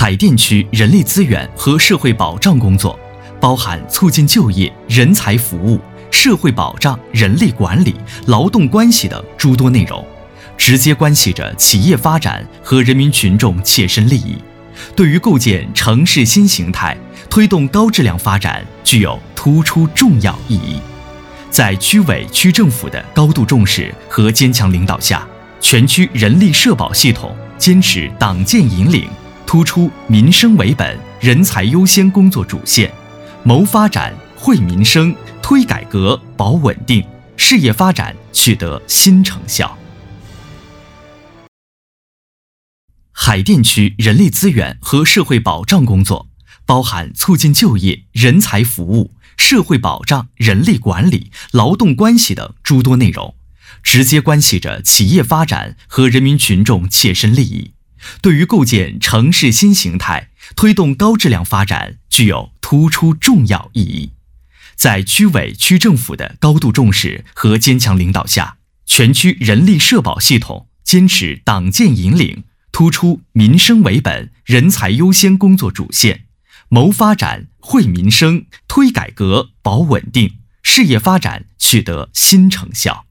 海淀区人力资源和社会保障工作包含促进就业、人才服务、社会保障、人力管理、劳动关系等诸多内容，直接关系着企业发展和人民群众切身利益，对于构建城市新形态、推动高质量发展具有突出重要意义。在区委区政府的高度重视和坚强领导下，全区人力社保系统坚持党建引领，突出民生为本、人才优先工作主线，谋发展、惠民生、推改革、保稳定，事业发展取得新成效。海淀区人力资源和社会保障工作包含促进就业、人才服务、社会保障、人力管理、劳动关系等诸多内容，直接关系着企业发展和人民群众切身利益，对于构建城市新形态、推动高质量发展具有突出重要意义。在区委区政府的高度重视和坚强领导下，全区人力社保系统坚持党建引领，突出民生为本、人才优先工作主线，谋发展、惠民生、推改革、保稳定，事业发展取得新成效。